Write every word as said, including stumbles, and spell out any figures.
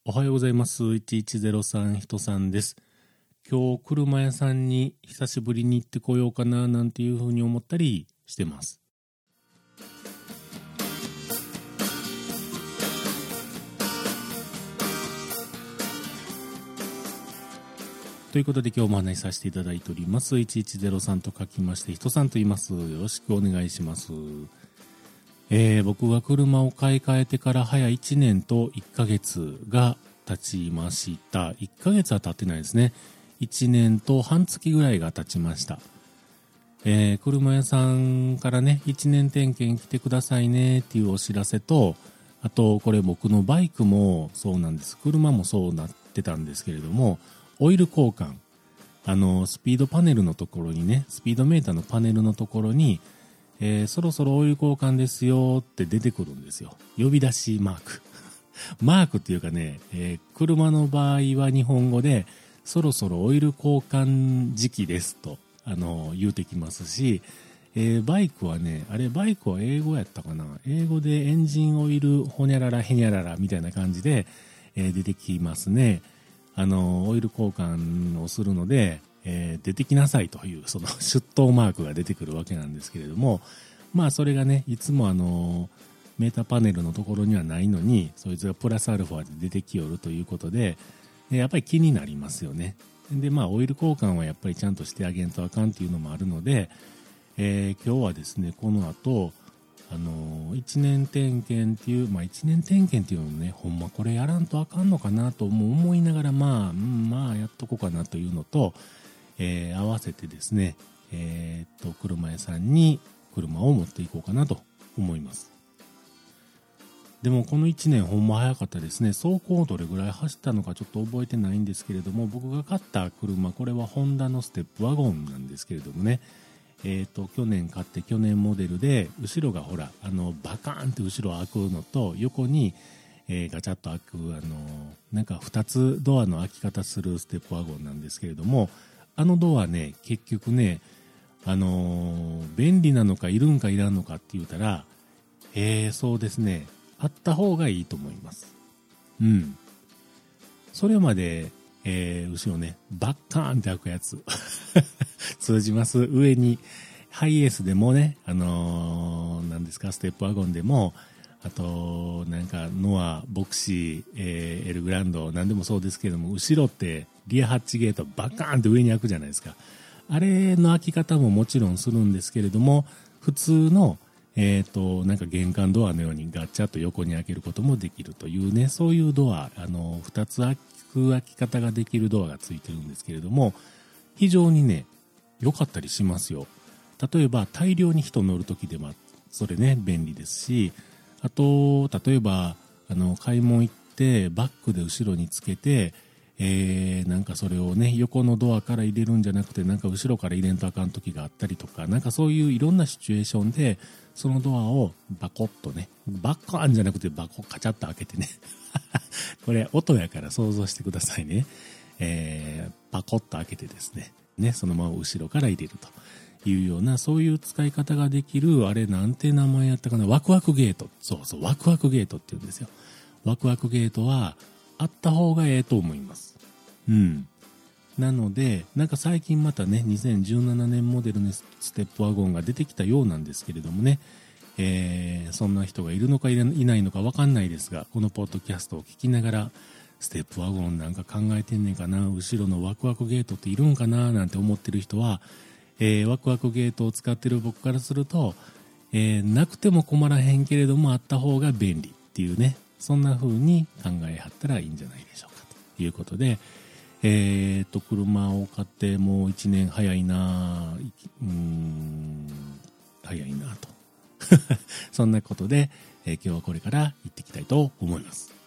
おはようございます。いちいちゼロさん人さんです。今日車屋さんに久しぶりに行ってこようかななんていうふうに思ったりしてます。ということで今日もお話しさせていただいております。いちいちゼロさんと書きまして人さんと言います。よろしくお願いします。えー、僕が車を買い替えてから早いちねんといっかげつが経ちました。いっかげつは経ってないですね。いちねんと半月ぐらいが経ちました。えー、車屋さんからね、いちねん点検来てくださいねっていうお知らせと、あとこれ僕のバイクもそうなんです。車もそうなってたんですけれども、オイル交換。あの、スピードパネルのところにね、スピードメーターのパネルのところに、えー、そろそろオイル交換ですよって出てくるんですよ。呼び出しマーク。マークっていうかね、えー、車の場合は日本語で、そろそろオイル交換時期ですと、あのー、言うてきますし、えー、バイクはね、あれバイクは英語やったかな。英語でエンジンオイルほにゃららへにゃららみたいな感じで、えー、出てきますね。あのー、オイル交換をするので、えー、出てきなさいというその出頭マークが出てくるわけなんですけれども、まあそれがね、いつもあのメーターパネルのところにはないのに、そいつがプラスアルファで出てきよるということで、やっぱり気になりますよね。でまあオイル交換はやっぱりちゃんとしてあげんとあかんっていうのもあるので、えー、今日はですね、この後あのいちねん点検っていう、まあいちねん点検っていうのもね、ほんまこれやらんとあかんのかなとも思いながら、まあ、うん、まあやっとこうかなというのと、えー、合わせてですね、えー、っと車屋さんに車を持っていこうかなと思います。でもこのいちねんほんま早かったですね。走行どれぐらい走ったのかちょっと覚えてないんですけれども、僕が買った車、これはホンダのステップワゴンなんですけれどもね、えー、っと去年買って去年モデルで、後ろがほらあのバカーンって後ろ開くのと、横に、えー、ガチャッと開くあのなんかふたつドアの開き方するステップワゴンなんですけれども、あのドアね、結局ね、あのー、便利なのかいるんかいらんのかって言うたら、えー、そうですね、あった方がいいと思います。うん。それまで、えー、後ろね、バッカーンって開くやつ。通じます。上に、ハイエースでもね、あのー、何ですか、ステップワゴンでも、あと、なんか、ノア、ボクシー、えー、エルグランド、なんでもそうですけれども、後ろって、リアハッチゲート、バカーンって上に開くじゃないですか。あれの開き方ももちろんするんですけれども、普通の、えっと、なんか玄関ドアのようにガチャッと横に開けることもできるというね、そういうドア、あの、二つ開く開き方ができるドアがついてるんですけれども、非常にね、良かったりしますよ。例えば、大量に人乗るときでは、それね、便利ですし、あと、例えば、あの、買い物行って、バックで後ろにつけて、えー、なんかそれをね、横のドアから入れるんじゃなくて、なんか後ろから入れんとあかん時があったりとか、なんかそういういろんなシチュエーションで、そのドアをバコッとね、バッカーンじゃなくてバコカチャッと開けてね。これ音やから想像してくださいね。えー、バコッと開けてですね、ね、そのまま後ろから入れると。いうような、そういう使い方ができる、あれなんて名前やったかな、ワクワクゲート。そうそう、ワクワクゲートって言うんですよ。ワクワクゲートはあった方がええと思います。うん。なので、なんか最近またね、にせんじゅうななねんモデルのステップワゴンが出てきたようなんですけれどもね、えー、そんな人がいるのかいないのかわかんないですが、このポッドキャストを聞きながら、ステップワゴンなんか考えてんねんかな、後ろのワクワクゲートっているんかななんて思ってる人は、えー、ワクワクゲートを使ってる僕からすると、えー、なくても困らへんけれどもあった方が便利っていうね、そんな風に考えはったらいいんじゃないでしょうかということで、えー、と車を買ってもういちねん早いな、うーん早いなとそんなことで、えー、今日はこれから行ってきたいと思います。